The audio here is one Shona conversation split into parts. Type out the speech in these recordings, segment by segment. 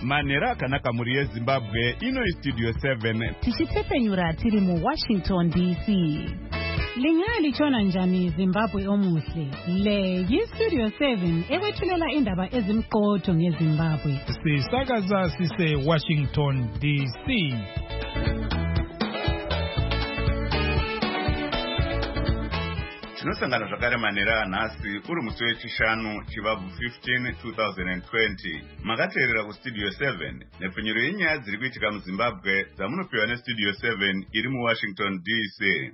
Manera kanaka muri yeZimbabwe ino Studio 7 tichitepenyura tiri mu Washington DC. Lingali chona njani Zimbabwe omuhle. Le yiStudio 7 ewethulela indaba ezimqotho ngeZimbabwe. Sisakaza sise Washington DC. Tinosangana zvakare manera nhasi uri musi wechishanu chivabvu 15 2020. Makateerera kuStudio 7 nepfunyiro yenyaya dziri kuitika muZimbabwe dzamunopiwa neStudio 7 iri muWashington DC.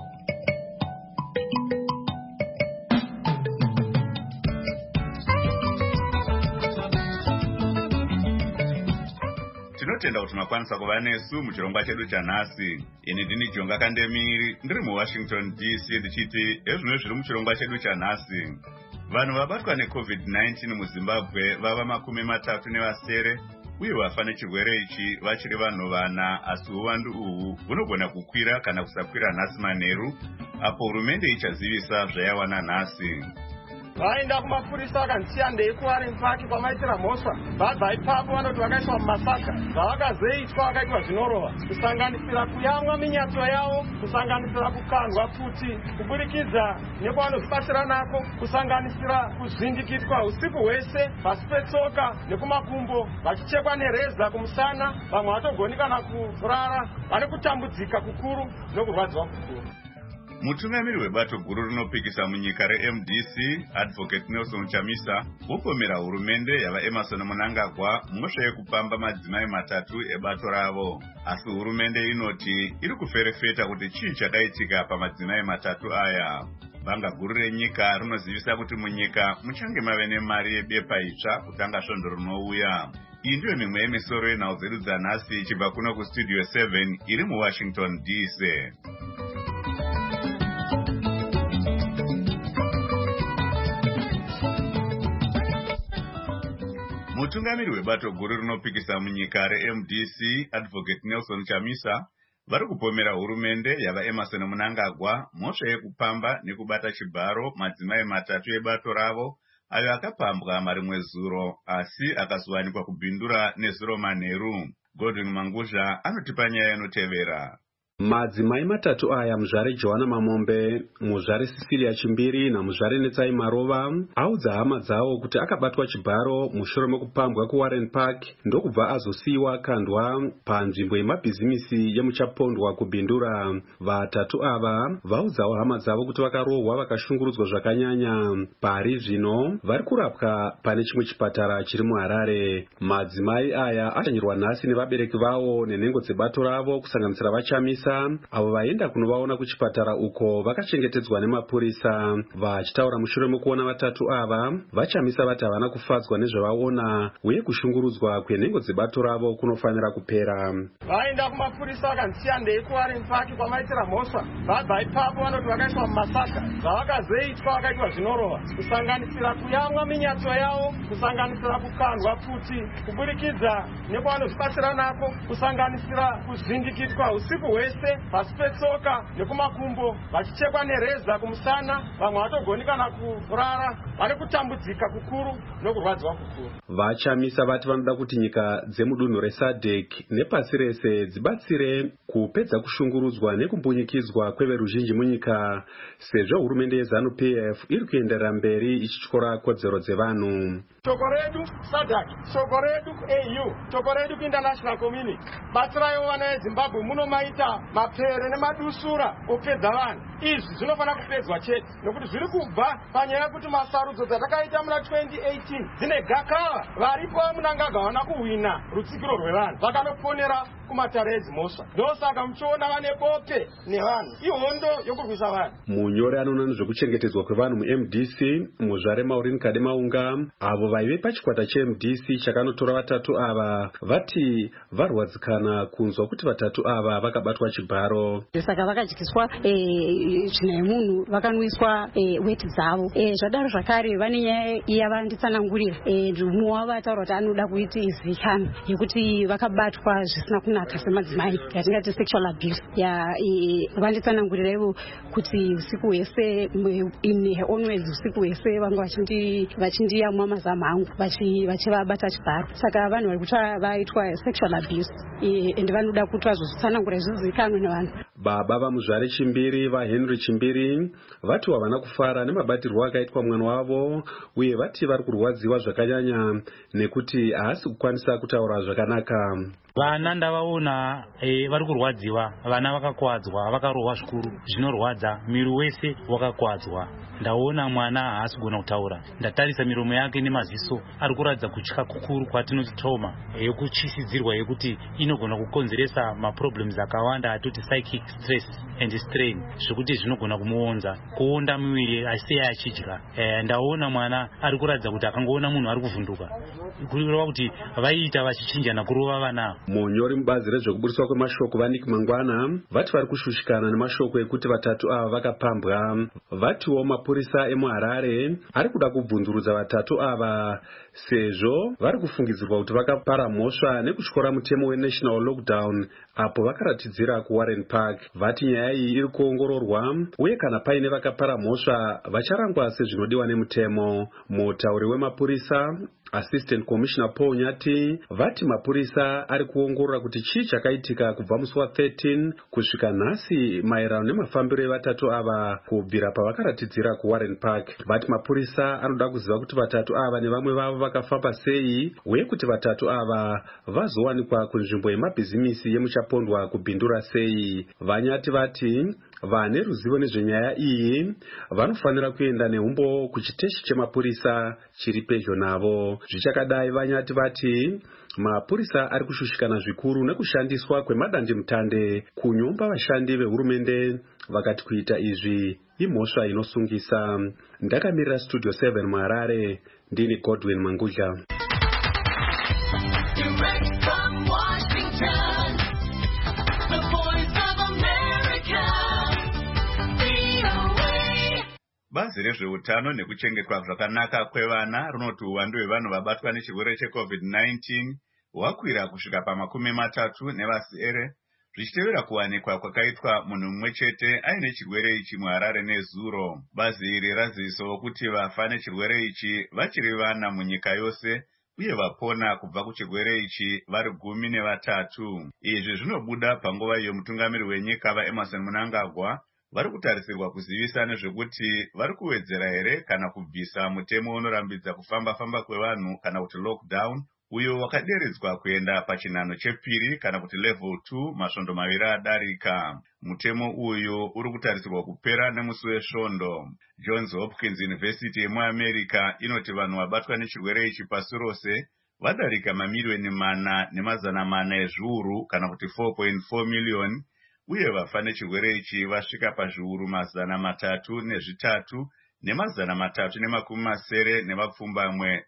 Tinotenda kuti makwanisa kuva nesu muchirongwa chedu chanhasi. Ini ndini Jonga Kandemiri ndiri muWashington DC ndichiti ezvino zviri muchirongwa chedu chanhasi. Vanhu vabatwa neCovid-19 muZimbabwe vava 37 uye vafa nechirwere ichi vachiri vanhu vana, asi uwandu uhu hunogona kukwira kana kusakwira nhasi manheru apo hurumende ichazivisa zvayawana nhasi. Vaenda kumapurisa akandisiya ndeikuwari mpaki kwamaitira mhosva. Vabva ipapo vanoti vakaiswa mumasaka. Zvavakazoitwa vakaitwa zvinorova, kusanganisira kuyamwa minyato yavo, kusanganisira kukandwa futi, kuburikidza nekwavanozvibatsira nako, kusanganisira kuzvindikitwa usiku hwese pasi petsoka nekumakumbo, vachichekwa nereza kumusana, vamwe vatogoni kana kurara, vane kutambudzika kukuru nokurwadziwa kukuru. Mutungamiri webato guru rinopikisa munyika reMDC, Advocate Nelson Chamisa, vopomera hurumende yava Emmerson Mnangagwa mhosva yekupamba madzimai matatu ebato ravo. Asi hurumende inoti iri kuferefeta kuti chii chakaitika pamadzimai matatu aya. Banga guru renyika rinozivisa kuti munyika muchange mave nemari yebepa itsva kutanga svondo rinouya. Iyi ndiyo mimwe yemisoro yenhau dzedu dzanhasi ichibva kuno kuStudio 7 iri muWashington DC. Mutungamiri webato guru rinopikisa munyika reMDC, Advocate Nelson Chamisa, vari kupomera hurumende yava Emmerson Mnangagwa mhosva yekupamba nekubata chibharo madzimai matatu ebato ravo ayo akapambwa marimwe zuro asi akazowanikwa kubhindura nezuro manheru. Godwin Manguzha anotipa nyaya inotevera. Madzimai matatu aya, muzvare Johanna Mamombe, muzvare Cecilia Chimbiri namuzvare Netsai Marova, audza hama dzavo kuti akabatwa chibharo mushure mekupambwa kuWarren Park ndokubva azosiyiwa kandwa panzvimbo yemabhizimisi yemuchapondwa kubhindura. Vatatu ava vaudzawo hama dzavo kuti vakarohwa vakashungurudzwa zvakanyanya. Pari zvino vari kurapwa pane chimwe chipatara chiri muHarare. Madzimai aya ashanyirwa nhasi nevabereki vavo nenhengo dzebato ravo kusanganisira vaChamisa avo vaenda kunovaona kuchipatara uko vakachengetedzwa nemapurisa. Vachitaura mushure mekuona vatatu ava, vaChamisa vati havana kufadzwa nezvavaona uye kushungurudzwa kwenhengo dzebato ravo kunofanira kupera. Vaenda kumapurisa vakandisiya ndeikuwari mpaki kwamaitira mhosva. Vabva ipapo vanoti vakaiswa mumasaka. Zvavakazoitwa vakaitwa zvinorova, kusanganisira kuyamwa minyato yavo, kusanganisira kukandwa futi, kuburikidza nekwavanozvibatsira nako, kusanganisira kuzvindikitwa usiku hwese pasi petsoka nekumakumbo, vachichekwa nereza kumusana, vamwe vatogoni kana kurara, vane kutambudzika kukuru nokurwadziwa kukuru. VaChamisa vati vanoda kuti nyika dzemudunhu reSADC nepasi rese dzibatsire kupedza kushungurudzwa nekumbunyikidzwa kweveruzhinji munyika, sezvo hurumende yeZANU-PF iri kuenderera mberi ichityora kodzero dzevanhu. Shoko redu SADC, shoko redu AU, shoko redu kuinternational community. Batsirai vana veZimbabwe munomaita mapere nemadusura opedza vanhu. Izvi zvinofana kupedzwa chete nokuti zviri kubva panyaya yekuti masarudzo dzatakaita muna 2018 dzine gakava. Varipo Mnangagwa vana kuhwina rutsigiro rwevanhu vakanoponera kumatare edzimhosva. Ndosaka muchiona vane bope nevanhu, ihondo yokurwisa vanhu. Munyori anoona nezvekuchengetedzwa kwevanhu muMDC, muzvare Maureen Kademaunga, avo vaive pachikwata cheMDC chakanotora vatatu ava, vati varwadzikana kunzwa kuti vatatu ava vakabatwa chibharo. Saka vakadyiswa tsvina yemunhu, vakanwiswa weti dzavo. Zvadaro zvakare vane nyaya yavanditsanangurira. Mumwe wavo ataura kuti anoda kuiti izivikanwa yekuti vakabatwa zvisina kunaka. akanaka semadzimai yatingati sexual abuse vanditsanangurirevo kuti usiku hwese in her own ways usiku hwese vanga vachindiyamwa mazamu angu vachivabata chibharo saka vanhu vari kutwa vaitwa sexual abuse ende vanoda kuti vazozvitsanangura zvizivikanwe nevanhu. Baba vamuzvare Chimbiri vaHenry Chimbiri vati havana kufara nemabatirwo akaitwa mwana wavo uye vati vari kurwadziwa zvakanyanya nekuti haasi kukwanisa kutaura zvakanaka. Vana ndavaona vari kurwadziwa, vana vakakwadzwa, vakarohwa zvikuru zvinorwadza, miri wese wakakwadzwa. Ndaona mwana haasi kugona kutaura, ndatarisa miromo yake nemaziso ari kuratidza kutya kukuru kwatinoti trauma yekuchisidzirwa yekuti inogona kukonzeresa maproblems akawanda atoti psychic stress and strain zvekuti zvinogona kumuonza kuonda miviri asei achidya. Ndaona mwana ari kuratidza kuti akangoona munhu ari kuvhunduka kureva kuti vaiita vachichinjana kurova vana. Munyori mubazi rezvekuburiswa kwemashoko vaNick Mangwana vati vari kushushikana nemashoko ekuti vatatu ava vakapambwa. Vatiwo mapurisa emuHarare ari kuda kubvunzurudza vatatu ava sezvo vari kufungidzirwa kuti vakapara mhosva nekutyora mutemo wenational lockdown apo vakaratidzira kuWarren Park. Vati nyaya iyi iri kuongororwa uye kana paine vakapara mhosva vacharangwa sezvinodiwa nemutemo. Mutauri wemapurisa Assistant Commissioner Paul Nyati vati mapurisa ari kuongorora kuti chii chakaitika kubva musi wa13 kusvika nhasi maererano nemafambiro evatatu ava kubvira pavakaratidzira kuWarren Park. Vati mapurisa anoda kuziva kuti vatatu ava nevamwe vavo vakafamba sei uye kuti vatatu ava vazowanikwa kunzvimbo yemabhizimisi yemuchapondwa kubhindura sei. Vanyati vati vane ruzivo nezvenyaya iyi vanofanira kuenda neumbo kuchiteshi chemapurisa chiri pedyo navo. Zvichakadai Vanyati vati mapurisa ari kushushikana zvikuru nekushandiswa kwemadandemutande kunyomba vashandi vehurumende vakati kuita izvi imhosva inosungisa. Ndakamirira Studio 7 muHarare ndini Godwin Mangudla. Bazi rezveutano nekuchengetwa zvakanaka kwevana runoti uwandu hwevanhu vabatwa nechirwere cheCovid-19 hwakwira kusvika pa30 nevasere zvichitevera kuwanikwa kwakaitwa munhu mumwe chete aine chirwere ichi muHarare nezuro. Bazi iri razivisawo kuti vafa nechirwere ichi vachiri vana munyika yose uye vapona kubva kuchirwere ichi vari 13. Izvi zvinobuda panguva iyo mutungamiri wenyika vaEmmerson Mnangagwa vari kutarisirwa kuzivisa nezvekuti vari kuwedzera here kana kubvisa mutemo unorambidza kufamba kwevanhu kana kuti lockdown uyo wakaderedzwa kuenda pachinhano chepiri kana kuti level 2 masvondo maviri adarika. Mutemo uyu uri kutarisirwa kupera nemusi wesvondo. Johns Hopkins University yemuAmerica inoti vanhu vabatwa nechirwere ichi pasi rose vadarika mamiliyoni 4,400 ezviuru kana kuti 4.4 miliyoni uye vafa nechirwere ichi vasvika pazviuru 303 ne390 nevapfumbamwe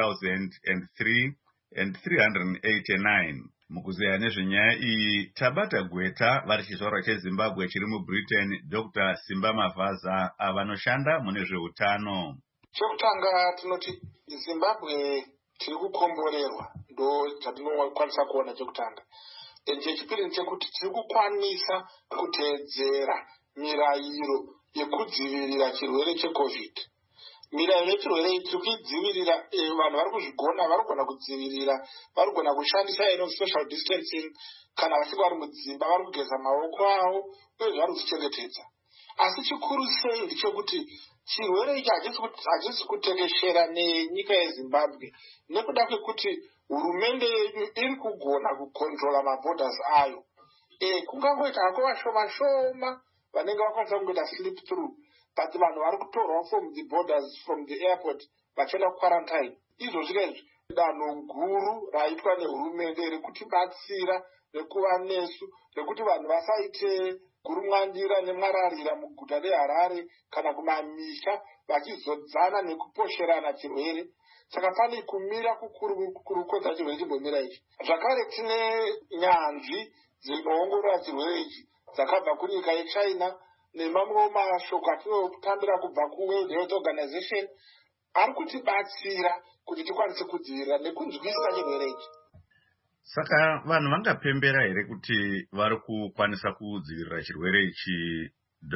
3,389. Mukuzeya nezvenyaya iyi tabata gweta vari chizvarwa cheZimbabwe chiri muBritain Dr. Simba Mavaza avanoshanda mune zveutano. Chekutanga tinoti Zimbabwe tiri kukomborerwa ndo chatinokwanisa kuona chekutanga. Chechipiri ndechekuti tiri kukwanisa kuteedzera mirayiro yekudzivirira chirwere cheCovid. Mirayiro yechirwere tiri kuidzivirira, vanhu vari kuzvigona, vari kugona kudzivirira, vari kugona kushandisa social distancing kana vachinge vari mudzimba, vari kugeza maoko avo uye vari kuzvichengetedza. Asi chikuru sei ndechekuti chirwere ichi hachisi kutekeshera nenyika yeZimbabwe nekuda kwekuti hurumende yedu iri kugona kukontrola maborders ayo. Kungangoita hako vashoma vanenge vakwanisa kungoita slip through, but vanhu vari kutorwa from the borders, from the airport vachienda kuquarantine. Izvozvika izvi danho guru raitwa nehurumende rekutibatsira rekuva nesu rekuti vanhu vasaite gurumwandira nemwararira muguta reHarare kana kumamisha vachizodzana nekuposherana chirwere. Saka pane kumira kukuru kwega chirwere chimbomira ichi. Zvakare tine nyanzvi dzinoongorora chirwere ichi dzakabva kunyika yeChina nemamwe mashoko atinotambira kubva kuWorld Health Organization ari kutibatsira kuti tikwanise kudzivirira nekunzwisisa chirwere ichi. Saka vanhu vangapembera here kuti vari kukwanisa kudzivirira chirwere ichi,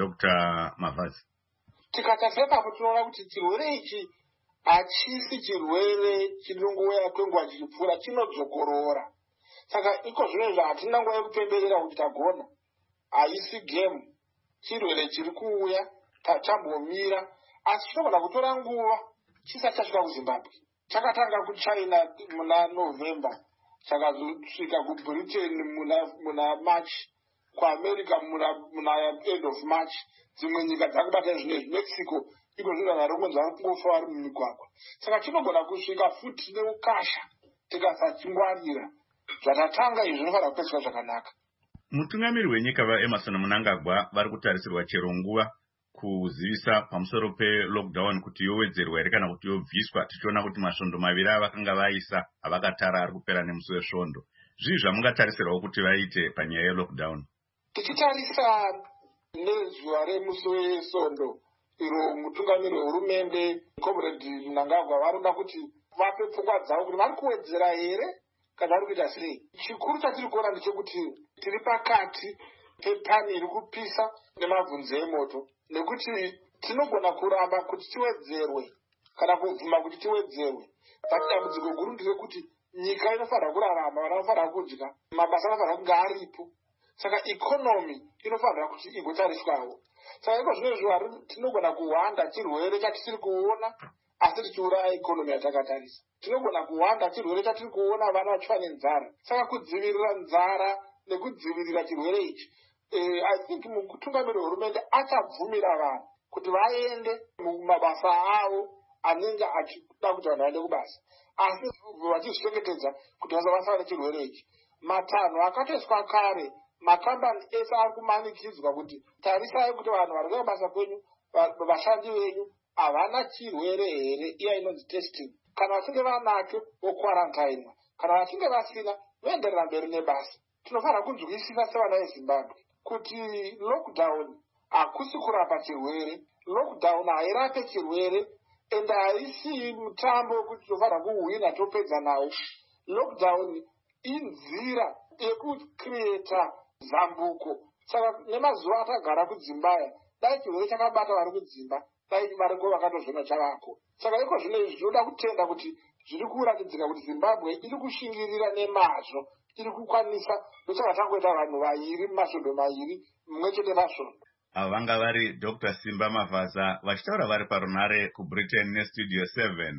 Dr. Mavhadzi? Tikatarisa papo tinoona kuti chirwere ichi hachisi chirwere chinongouya kwenguva chichipfuura, chinodzokorora. Saka iko zvinezvo hatina nguva yekupemberera kuti tagona. Haisi gemu, chirwere chiri kuuya, tachambomira, asi chinogona kutora nguva chisati chasvika kuZimbabwe. Chakatanga kuChina muna November, chakazosvika kuBritain muna March, kuAmerica muna end of March. Dzimwe nyika dzakubata zvinezvi, Mexico iko zvino varongonzi vari kungofa vari mumigwagwa. Saka chinogona kusvika futi neukasha tikasachingwarira. Zvatatanga izvi zvinofanira kupedzwa zvakanaka. Mutungamiri wenyika vaEmmerson Mnangagwa vari kutarisirwa chero nguva kuzivisa pamusoro pe-lockdown kuti yowedzerwa here kana kuti yobviswa, tichiona kuti masvondo maviri avakanga vaisa avakatara ari kupera nemusi wesvondo. Zvii zvamungatarisirwawo kuti vaite panyaya yelockdown? Tichitarisa nezuva remusi wesvondo, iro mutungamiri wehurumende Comrade Mnangagwa varoda kuti vape pfungwa dzavo kuti vari kuwedzera here kana vari kuita sei. Chikuru chatiri kuona ndechekuti tiri pakati pepani iri kupisa nemabvunzi emoto, nekuti tinogona kuramba kuti tiwedzerwe kana kubvuma kuti tiwedzerwe. Tapi dambudziko guru nderekuti nyika inofanira kurarama, vana vanofanira kudya, mabasa anofanira kunge aripo. Saka ikonomi inofanira kuti igotariswawo. Saka iko zvinezvo tinogona kuhwanda chirwere chatisiri kuona asi tichiuraya ikonomi yatakatarisa. Tinogona kuhwanda chirwere chatiri kuona vana vachifa nenzara. Saka kudzivirira nzara nekudzivirira chirwere ichi, I think mutungamiri wehurumende achabvumira vanhu kuti vaende mumabasa avo anenge achida kuti vanhu vaende kubasa, asi vachizvichengetedza kuti vasava nechirwere ichi. Matanho akatoiswa kare, makambani ese ari kumanikidzwa kuti tarisai kuti vanhu vari kuenda kubasa kwenyu, vashandi venyu havana chirwere here, iya inonzi testing. Kana vachinge vanake vokwarantainwa, kana vachinge vasina voenderera mberi nebasa. Tinofanira kunzwisisa sevana veZimbabwe kuti lockdown hakusi kurapa chirwere, lockdown hairape chirwere, ende haisi mutambo wekuti tinofanira kuhwina topedza nawo. Lockdown inzira yekucreata zambuko. Saka nemazuva atagara kudzimbaya, dai chirwere chakabata vari kudzimba, dai variko vakatozvona chavako. Saka iko zvino izvi zvinoda kutenda kuti zviri kuratidzika kuti Zimbabwe iri kushingirira nemazvo, iri kukwanisa ndochaka tangoita vanhu vairi masvondo mairi mumwe chete masvondo. Ava vanga vari Dr. Simba Mavhaza vachitaura vari parunare kuBritain neStudio 7.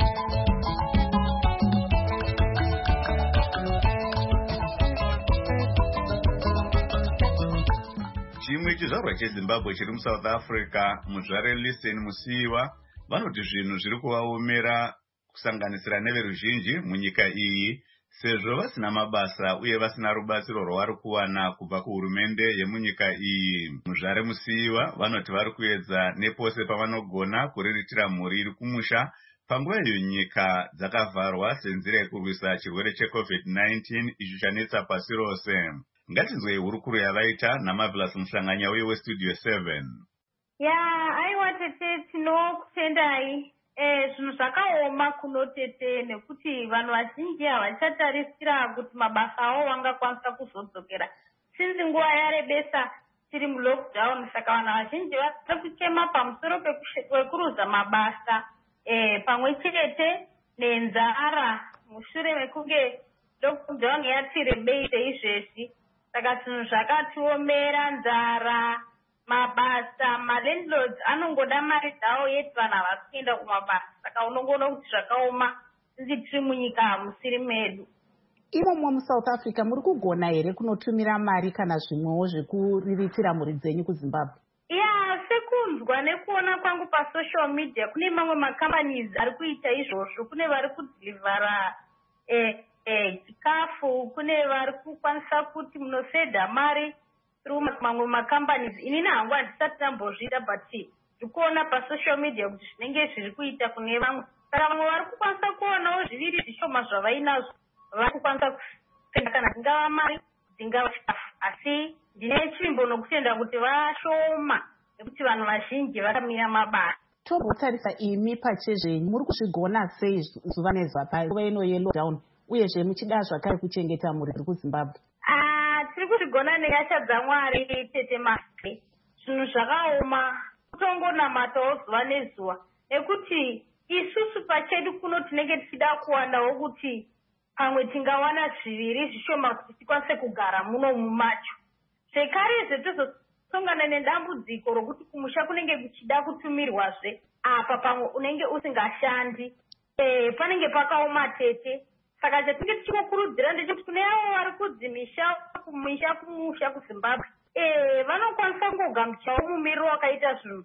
Chimwe chizvarwa cheZimbabwe chiri muSouth Africa, muzvare Listen Musiwa, vanoti zvinhu zviri kuvaomera kusanganisira neveruzhinji munyika iyi, sezvo vasina mabasa uye vasina rubatsiro rwavari kuwana kubva kuhurumende yemunyika iyi. Muzvare Musiwa vanoti vari kuedza nepose pavanogona kuriritira mhuri iri kumusha panguva iyo nyika dzakavharwa senzira yekurwisa chirwere cheCovid-19 icho chanetsa pasi rose. Ngatinzwei hurukuro yavaita naMarvelous Muhlanganya uye weStudio 7. Aiwa tete, tinokutendai. Zvinhu zvakaoma kuno tete, nekuti vanhu vazhinji havachatarisira kuti mabasa avo vangakwanisa kuzodzokera. Sinzi nguva yarebesa tiri mulockdown, saka vanhu vazhinji vari kuchema pamusoro pekuruza mabasa, pamwe chete nenzara mushure mekunge lockdown yati rebei seizvezvi. Saka zvinhu zvakatiomera, nzara, mabasa, malandlords anongoda mari dzavo yeti vanhu havasi kuenda kumabasa. Saka unongoona kuti zvakaoma, sinzi tiri munyika musiri medu. Imomo muSouth Africa muri kugona here kunotumira mari kana zvimwewo zvekuriritira mhuri dzenyu kuZimbabwe? Sekunzwa nekuona kwangu pasocial media, kune mamwe macompanies ari kuita izvozvo. Kune vari kudhirivhara chikafu, kune vari kukwanisa kuti munofedha mari through mamwe macompanies. Inini hangu handisati ndambozviita, but ndikuona pasocial media kuti zvinenge zviri kuita kune vamwe. Saka vamwe vari kukwanisa kuonawo zviviri zvishoma zvavainazvo, vari kukwanisa kufedha kana dzingava mari, dzingava chikafu. Asi ndine chivimbo nokutenda kuti vashoma nekuti vanhu vazhinji vakamira mabasa. Togotarisa imi pachezvenyu muri kuzvigona sei zuva nezuva panguva ino yelockdown uyezve muchida zvakare kuchengeta mhuri kuZimbabwe? Tiri kuzvigona nenyasha dzaMwari tete Mari. Zvinhu zvakaoma kutongonamatawo zuva nezuva nekuti isusu pachedu kuno tinenge tichida kuwanawo kuti pamwe tingawana zviviri zvishoma kuti tikwanise kugara muno mumacho. Zvekarezve tozosongana nedambudziko rokuti kumusha kunenge kuchida kutumirwazve apa pamwe unenge usingashandi. Panenge pakaoma tete. Saka chatinge tichikukurudzira ndechekuti kune avo vari kudzimisha kumusha kuZimbabwe vanokwanisa kungogamuchawo mumiriro wakaita zvinhu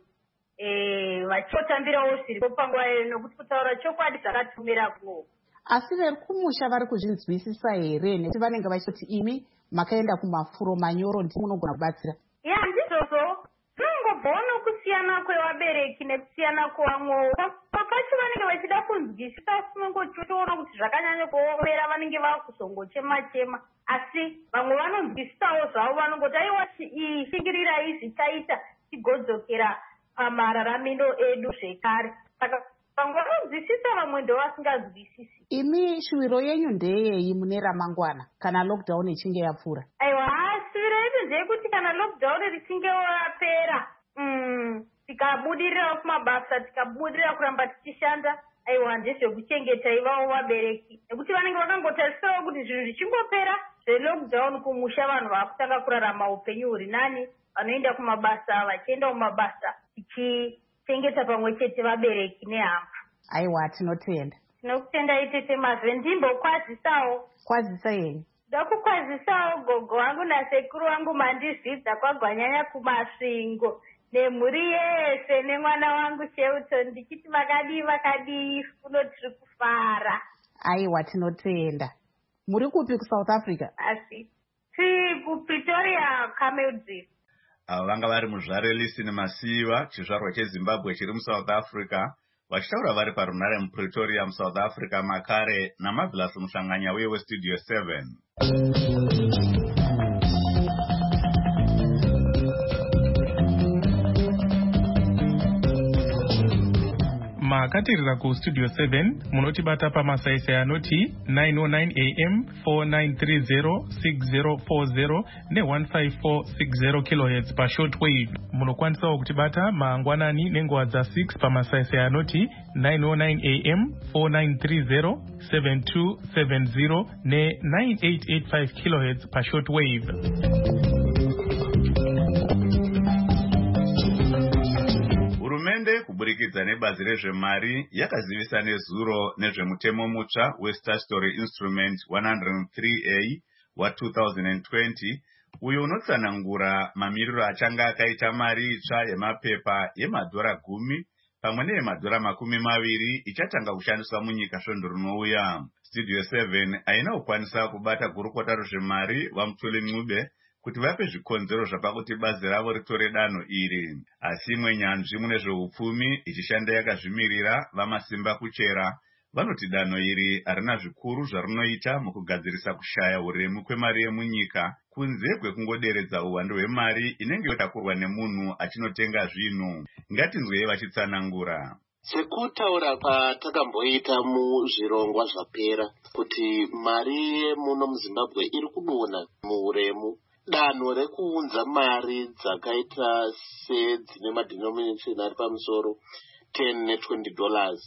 vachotambirawo zviripo panguva iyo nokuti kutaura chokwadi zvakatumira kuno. Asi vari kumusha vari kuzvinzwisisa here nekuti vanenge vachiti imi makaenda kumafuro manyoro ndimunogona kubatsira? Ndizvozvo zvinongobvawo nokusiyana kwevabereki nekusiyana kwevamwewo. Papacho vanenge vachida kunzwisisa sinongotoona kuti zvakanyanya kuomera vanenge vakuzongochema-chema. Asi vamwe vanonzwisisawo zvavo vanongoti aiwa shingirira izvi taita tigodzokera pamararamiro edu zvekare. Saka vamwe vanonzwisisa vamwe ndo vasingazwisisi. Imi shuviro yenyu ndeyei mune ramangwana kana lockdown ichinge yapfuura? Aiwa, shuviro yedu ndeyekuti kana lockdown richinge yapera tikabudirira kumabasa tikabudirira kuramba tichishanda aiwa ndezvekuchengeta ivavo vabereki nekuti vanenge vakangotarisisawo kuti zvinhu zvichingopera zvelockdown kumusha vanhu vakutanga kurarama upenyu huri nani vanoenda kumabasa vachienda kumabasa tichichengeta pamwe chete vabereki nehama. Aiwa tinotenda. Tinokutendai tete Mazve. Ndimbokwazisawo. Kwazisa yenyu? Ndakukwazisawo gogo wangu nasekuru wangu mandizvidza kwagwanyanya kumasvingo nemhuri yese nemwana wangu Sheuton ndichiti vakadii kuno tiri kufara. Aiwa tinotenda. Muri kupi kuSouth Africa? Asi tiri kuPretoria Cameldrift. Ava vanga vari muzvare Lisini Masiva chizvarwa cheZimbabwe chiri muSouth Africa vachitaura vari parunare muPretoria muSouth Africa makare naMarvelous Muhlanganya uye weStudio 7. makatirira kustudio 7 munotibata pamasaisai anoti 909 am 4930 6040 ne15460 kHz pashortwave. Munokwanisawo kutibata mangwanani nenguva dza6 pamasaisai anoti 909 am 4930 7270 ne9885 kHz pashortwave. Hurumende kuburikidza nebazi rezvemari yakazivisa nezuro nezvemutemo mutsva weStatutory Instrument 103A wa2020 uyo unotsanangura mamiriro achanga akaita mari itsva yemapepa $10 pamwe neyemadhora $20 ichatanga kushandiswa munyika svondo rinouya. Studio 7 haina kukwanisa kubata gurukota rezvemari vaMutuli Ncube kuti vape zvikonzero zvapakuti bazi ravo ritore danho iri. Asi imwe nyanzvi mune zveupfumi ichishanda yakazvimirira vaMasimba Kuchera vanoti danho iri harina zvikuru zvarinoita mukugadzirisa kushaya uremu kwemari yemunyika kunze kwekungoderedza uwandu hwemari inenge yotakurwa nemunhu achinotenga zvinhu. Ngatinzwei vachitsanangura. Sekutaura kwatakamboita muzvirongwa zvapera kuti mari yemuno muZimbabwe iri kudonha muuremu. Danho rekuunza mari dzakaita sedzine madenomination ari pamusoro $10 ne$20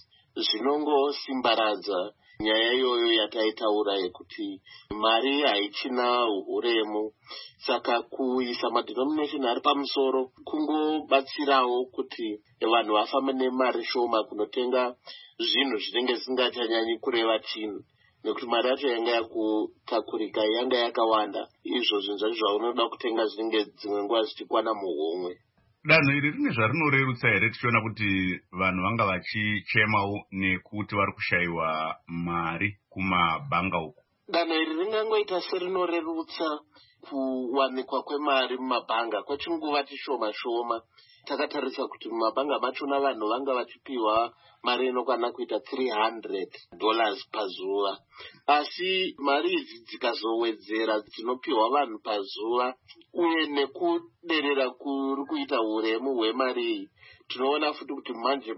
zvinongosimbaradza nyaya iyoyo yataitaura yekuti mari haichina uremu. Saka kuisa madenomination ari pamusoro kungobatsirawo kuti vanhu vafambe nemari shoma kunotenga zvinhu zvinenge zvisingachanyanyi kureva chinhu nekuti mari yacho yanga yakutakurika yanga yakawanda. Izvo zvinhu zvacho zvaunoda kutenga zvinenge dzimwe nguva zvichikwana muhomwe. Danho iri rine zvarinorerutsa here tichiona kuti vanhu vanga vachichemawo nekuti vari kushayiwa mari kumabhanga uku? Danho iri ringangoita serinorerutsa kuwanikwa kwemari mumabhanga kwechinguva chishoma shoma. Takatarisa kuti mumabhanga machona vanhu vanga vachipiwa mari inokwana kuita $300 pazuva. Asi mari idzi dzikazowedzera dzinopiwa vanhu pazuva uye nekuderera kuri kuita uremu hwemari iyi tinoona futi kuti manje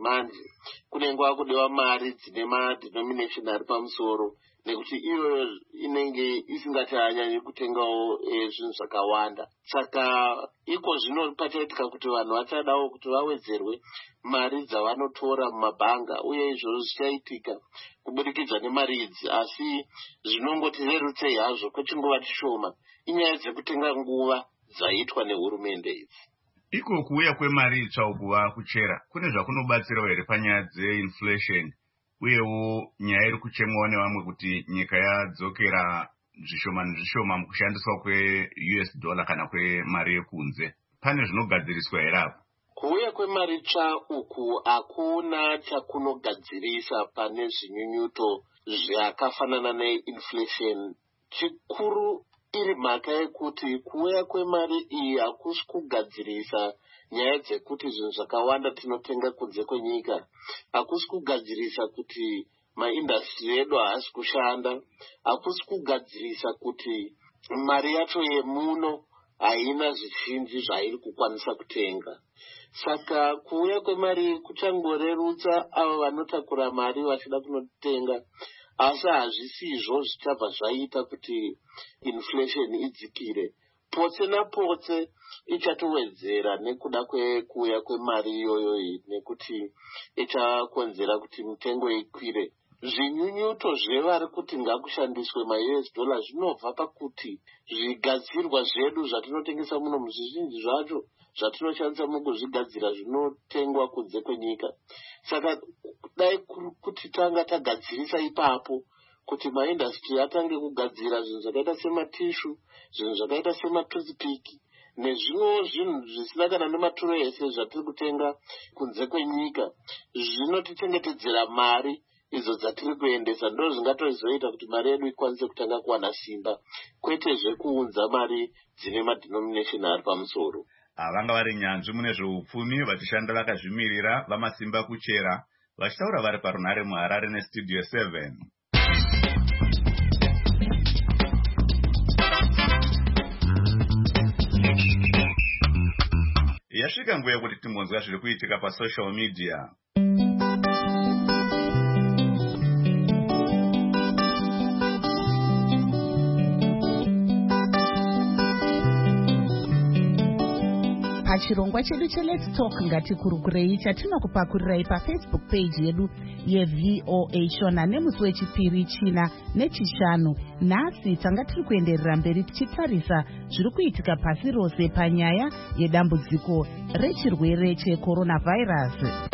kunenge kudiwa mari dzine madenomination ari pamusoro, nekuti iyo inenge isingachanyanyi kutengawo zvinhu zvakawanda. Saka iko zvino pachaitika kuti vanhu vachadawo kuti vawedzerwe mari dzavanotora mumabhanga, uye izvozvo zvichaitika kubudikidza nemari idzi, asi zvinongotirerutsei hazvo kwechinguva chishoma inyaya dzekutenga nguva dzaitwa nehurumende idzi. Iko kuuya kwemari itsva ukuva kuchera kune zvakunobatsirawo here panyaya dzeinflation, uyewo nyaya iri kuchemwawo nevamwe kuti nyika yadzokera zvishoma nezvishoma mukushandiswa kweUS dollar kana kwemari yekunze. Pane zvinogadziriswa here apo? Kuuya kwemari tsva uku hakuna chakunogadzirisa pane zvinyunyuto zvakafanana neinflation. Chikuru iri mhaka yekuti kuuya kwemari iyi hakusi kugadzirisa nyaya dzekuti zvinhu zvakawanda tinotenga kunze kwenyika, hakusi kugadzirisa kuti maindastri edu haasi kushanda, hakusi kugadzirisa kuti mari yacho yemuno haina zvizhinji zvairi kukwanisa kutenga. Saka kuuya kwemari kuchangorerutsa avo vanotakura mari vachida kunotenga, asi hazvisizvo zvichabva zvaita kuti inflation idzikire. Potse napotse ichatowedzera nekuda kwekuuya kwemari iyoyo iyi, nekuti ichakonzera kuti mitengo ikwire. Zvinyunyuto zvevari kuti ngakushandiswe maUS dollar zvinobva pakuti zvigadzirwa zvedu zvatinotengesa muno muzvizhinji zvacho zvatinoshandisa mukuzvigadzira zvinotengwa kunze kwenyika. Saka dai kuti tanga tagadzirisa ipapo kuti maindastri atange kugadzira zvinhu zvakaita sematishu, zvinhu zvakaita sematoothpick nezvimwewo zvinhu zvisina kana nematuro ese zvatiri kutenga kunze kwenyika, zvinotichengetedzera mari idzo dzatiri kuendesa. Ndo zvingatozoita kuti mari yedu ikwanise kutanga kuwana simba, kwete zvekuunza mari dzine madenomination ari pamusoro. Vanga vari nyanzvi mune zveupfumi vachishanda vakazvimirira vamasimba kuchera, vachitaura vari parunhare muHarare nestudio 7. Yasvika nguva yekuti timbonzwa zviri kuitika pasocial media. Pachirongwa chedu cheLet's Talk ngatikurukurei chatinokupakurirei paFacebook page yedu yeVOA Shona nemusi wechipiri, china nechishanu. Nhasi tanga tiri kuenderera mberi tichitarisa zviri kuitika pasi rose panyaya yedambudziko rechirwere checoronavirus.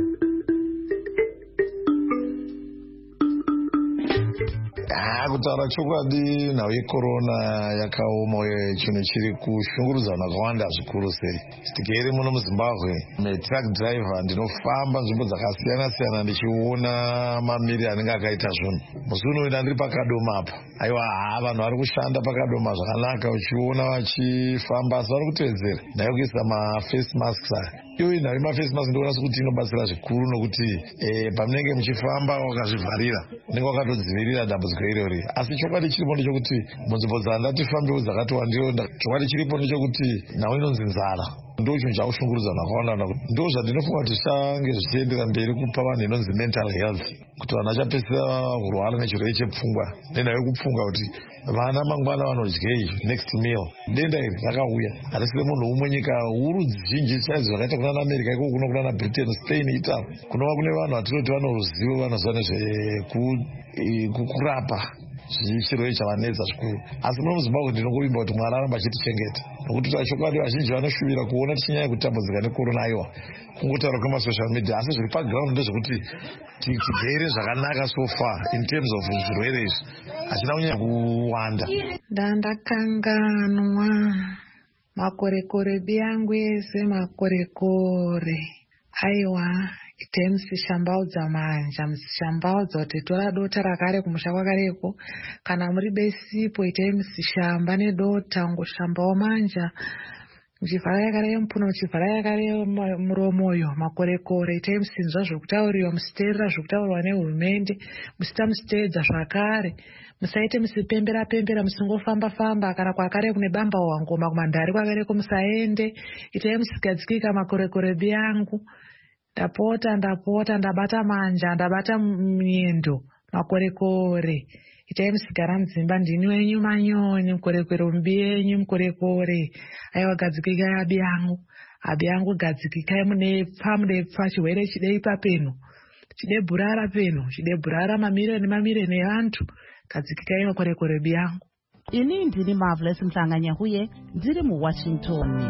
Kutaura chokwadi nhau yecorona yakaoma uye chinhu chiri kushungurudza vanhu vakawanda zvikuru sei. Tikeri muno muZimbabwe, truck driver ndinofamba nzvimbo dzakasiyana siyana ndichiona mamiri anenge akaita zvinhu. Musi unoenda ndiri pakadomo apa, aiwa vanhu vari kushanda pakadomo zvakanaka, uchiona vachifamba asi vari kutevedzera nayo kuisa maface masks aya. Iyo nhau yemaface mask ndinoona sekuti inobatsira zvikuru, nokuti pamunenge muchifamba wakazvivharira unenge wakatodzivirira dambudziko irori. Asi chokwadi chiripo ndechekuti munzvimbo dzandatifambewo dzakati wandiro, chokwadi chiripo ndechekuti nhau inonzi nzara ndo chinhu chakushungurudza vakawanda. Ndo zvandinofunga kuti zvichange zvichiendera mberi kupa vanhu inonzi mental health, kuti vanhu vachapedzisira kurwara nechirwere chepfungwa nenhau yekupfunga kuti vana mangwana vanodyei next meal. Denda iri rakauya harisire munhu umwe, nyika huru zhinji chaizvo zvakaita kunana America iko kuno kunana Britain, Spain, Italy kunova kune vanhu vatinoti vano ruzivo vanoziva nezvekurapa chirwere chavanetsa zvikuru. Asi muno muZimbabwe ndinonguvimba kuti Mwari aramba achitichengeta, nokuti chokwadi vazhinji vanoshuvira kuona tichinyanya kutambudzika necorona aiwa kungotaura kwemasocial media, asi zviri paground ndezvekuti tigere zvakanaka so far in terms of zvirwere izvi hachina kunyanya kuwanda. Ndandakanganwa makorekore biyangu ese makorekore aiwa itai musishambaudza manja, musishambaudza kuti tora dota rakare kumusha kwakareko, kana muri besipo itai musishamba nedota, ngoshambawo manja, muchivhara yakare mupfuno, muchivhara yakare muromoyo. Makorekore itai musinzwa zvokutauriwa, musiteerera zvokutaurwa nehurumende, musita musiteedza zvakare, musaite musipembera pembera, musingofamba famba, kana kwakare kune bamba wangoma kumandari kwakareko musaende, itai musikadzikika makorekore biyangu. ndapota ndabata manja, ndabata miendo, makorekore. Itai musigara mudzimba, ndini wenyu Manyoni, mukorekore mubenyu, mukorekore. Aiwa gadzikikai abi yangu gadzikikai, munepfa chirwere chideipa peno, chidebhurara peno, chidebhurara mamireni evantu. Gadzikikai makorekore biyangu. Ini ndini Marvelous Mhlanganyahuye, ndiri muWashington.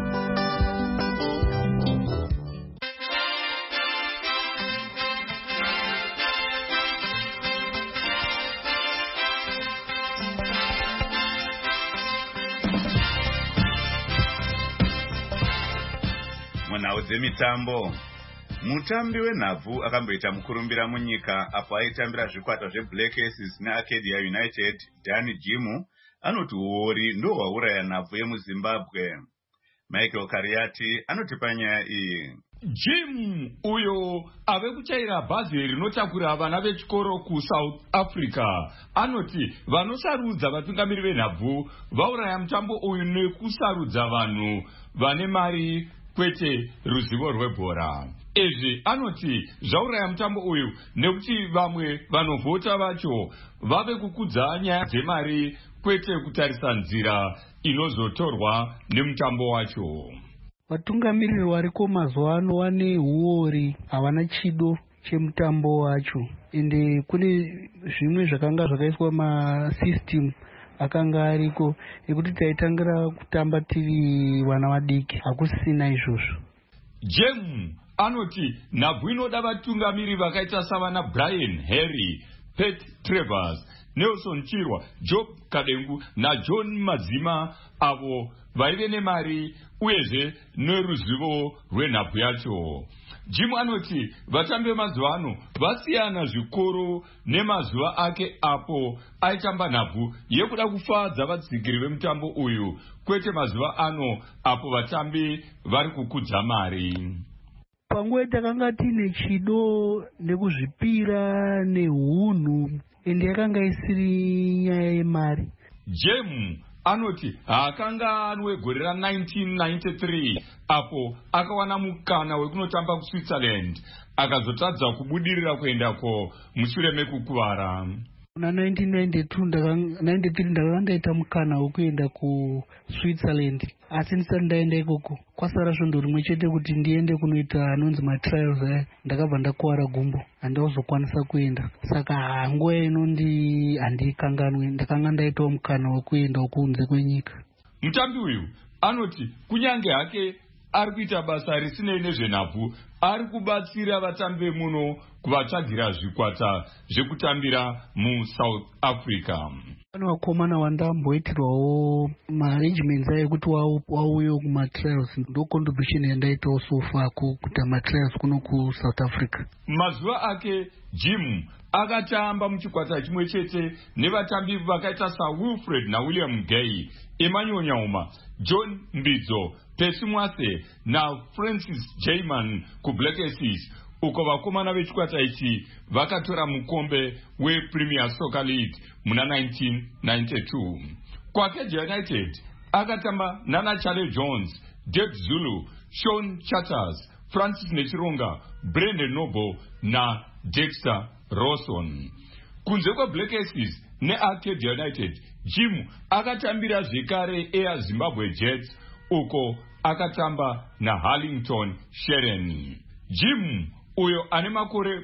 Munhau dzemitambo. Mutambi wenhabvu akamboita mukurumbira munyika apo aitambira zvikwata zveBlack Aces neAcadia United, Danny Jimu, anoti uori ndo hwauraya nhabvu yemuZimbabwe. Michael Kariati anoti panyaya iyi. Jim uyo ave kuchaira bhazi rinotakura vana vechikoro kuSouth Africa anoti vanosarudza vatungamiri venhabvu vauraya mutambo uyu nekusarudza vanhu vane mari kwete ruzivo rwebhora. Izvi anoti zvauraya mutambo uyu nekuti vamwe vanovhota vacho vave kukudza nyaya dzemari kwete kutarisa nzira inozotorwa nemutambo wacho. Vatungamiriri variko mazuva ano vane huori, havana chido chemutambo wacho, ende kune zvimwe zvakanga zvakaiswa masystem akanga ariko ekuti taitangira kutamba tiri vana vadiki, hakusina izvozvo. Jem anoti nhabvu inoda vatungamiri vakaita savana Brian Harry, Pat Travers, Nelson Chirwa, Job Kadengu naJohn Mazima, avo vaive nemari uyezve neruzivo rwenhabvu yacho. Jim anoti vatambi vemazuva ano vasiyana zvikuru nemazuva ake apo aitamba nhabvu yekuda kufadza vadzigiri vemutambo uyu, kwete mazuva ano apo vatambi vari kukudza mari. Panguva takanga tine chido nekuzvipira neunhu, ende yakanga isiri nyaya yemari. Jemu anoti haakanga anwegore ra1993 apo akawana mukana wekunotamba kuSwitzerland akazotadza kubudirira kuendako mushure mekukuvara. Kuna 1993 ndakanga ndaita mukana wekuenda kuSwitzerland, asi ndisati ndaenda ikoko kwasara svondo rimwe chete kuti ndiende kunoita anonzi matrials aya, ndakabva ndakuwara gumbo, handazokwanisa kuenda. Saka nguva inondi handikanganwe, ndakanga ndaitawo mukana wekuenda kunze kwenyika. Mutambi uyu anoti kunyange hake ari kuita basa risinei nezvenhabvu, ari kubatsira vatambi muno kuvatsvagira zvikwata zvekutambira muSouth Africa. Pane vakomana vandamboitirwawo maarrangements ayo kuti wauye kumatrials, ndo contribution yandaitawo so far kuita matrials kuno kuSouth Africa. Mazuva ake Jim akatamba muchikwata chimwe chete nevatambi vakaita saWilfred naWilliam Gay, Emmanuel Nyauma, John Mbidzo, Percy Mwase naFrancis Jayman kuBlack Aces, uko vakomana vechikwata ichi vakatora mukombe wePremier Soccer League muna 1992. KwaAcadia United akatamba nana Charlie Jones, Dave Zulu, Sean Chatters, Francis Nechironga, Brendan Noble na Dexter Rawson. Kunze kwaBlack Aces neAcadia United, Jim akatambira zvekare Air Zimbabwe Jets, uko akatamba naHarlington Sharon. Jim uyo ane makore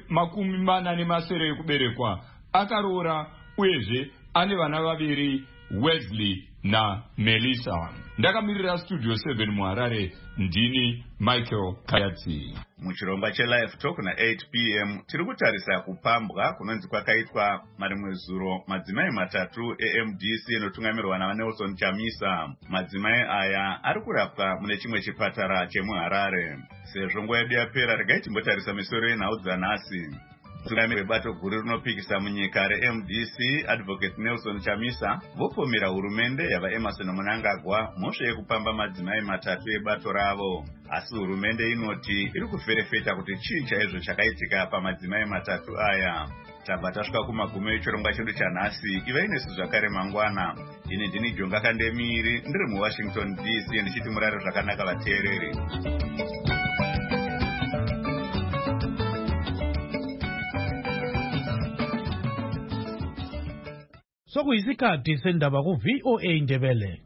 40 ekuberekwa akaroora uyezve ane vana vaviri, Wesley na Melissa. Ndakamirira Studio 7 muHarare, ndini Michael Kayatsi. Muchirongwa cheLive Talk na 8 p.m. tiri kutarisa kupambwa kunonzi kwakaitwa marimwe zuro madzimai matatu eMDC inotungamirwa naNelson Chamisa. Madzimai aya ari kurapwa mune chimwe chipatara chemuHarare. Sezvo nguva yedu yapera, regai timbotarisa misoro yenhau dzanhasi. Mutungamiri webato guru rinopikisa munyika reMDC, Advocate Nelson Chamisa, vopomera hurumende yavaEmmerson Mnangagwa mhosva yekupamba madzimai matatu ebato ravo. Asi hurumende inoti iri kuferefeta kuti chii chaizvo chakaitika pamadzimai matatu aya. Tabva tasvika kumagumo echirongwa chedu chanhasi. Ivai nesu zvakare mangwana. Ini ndini Jonga Kandemiri, ndiri muWashington DC, ndichiti murare zvakanaka vateereri. sokuyisikhathi sendaba ku-VOA Ndebele.